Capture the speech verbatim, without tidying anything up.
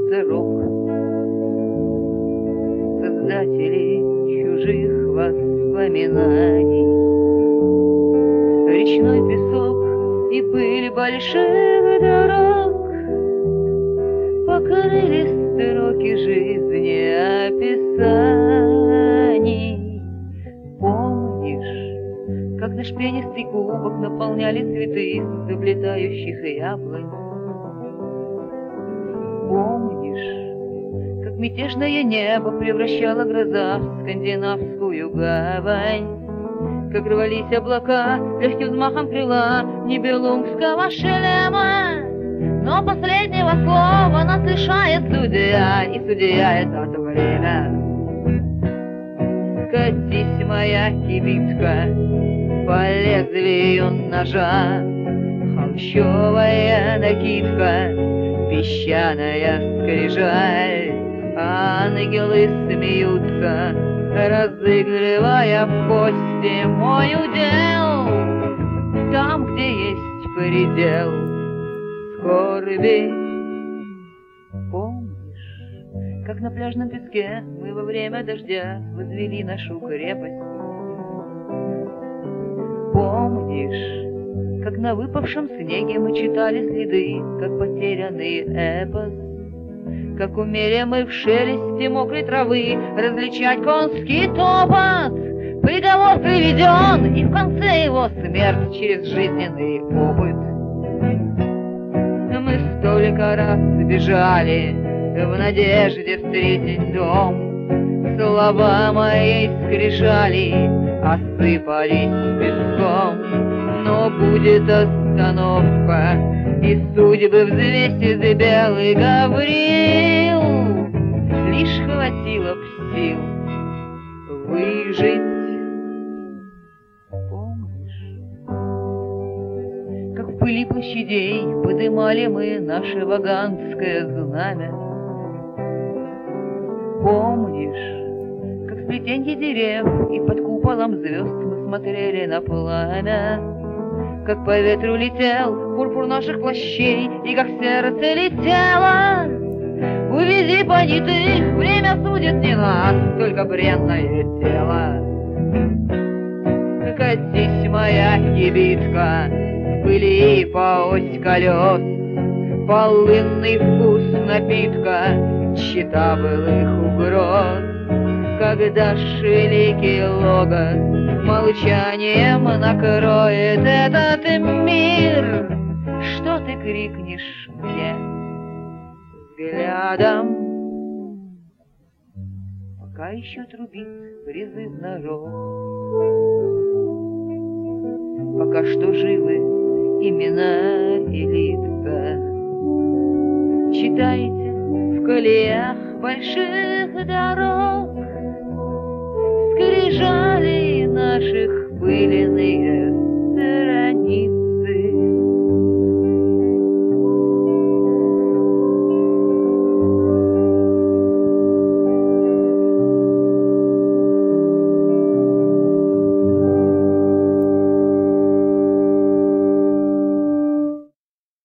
сорок. Создатели чужих воспоминаний, речной песок и пыль больших дорог покрыли строки жизни описаний. Помнишь, как наш пенистый кубок наполняли цветы с заплетающих яблонь? Помнишь, как мятежное небо превращала гроза в скандинавскую гавань? Как рвались облака легким взмахом крыла нибелунгского шлема? Но последнего слова нас лишает судья, и судья это время. Катись, моя кибитка, по лезвию ножа, холщовая накидка, песчаная скрижаль. Ангелы смеются, разыгрывая в кости мой удел. Там, где есть предел скорби. Помнишь, как на пляжном песке мы во время дождя возвели нашу крепость? Помнишь, как на выпавшем снеге мы читали следы, как потерянный эпос? Как умели мы в шелесте мокрой травы различать конский топот? Приговор приведен, и в конце его смерть через жизненный опыт. Мы столько раз бежали в надежде встретить дом. Слова мои скрижали, осыпались песком. Но будет остановка, и судьбы взвесит белый Гавриил. Лишь хватило б сил выжить. Помнишь, как в пыли площадей подымали мы наше ваганское знамя? Помнишь, как в сплетенье дерев и под куполом звезд мы смотрели на пламя? Как по ветру летел пурпур наших плащей, и как сердце летело. Увези понятых, время судит не нас, только бренное тело. Катись, моя кибитка, в пыли по ось колес, полынный вкус напитка, чета былых угроз. Когда великий логос молчанием накроет этот мир, что ты крикнешь мне взглядом? Пока еще трубит призывно рог, пока что живы имена и лица. Читайте в колеях больших дорог скрижали наших пыленые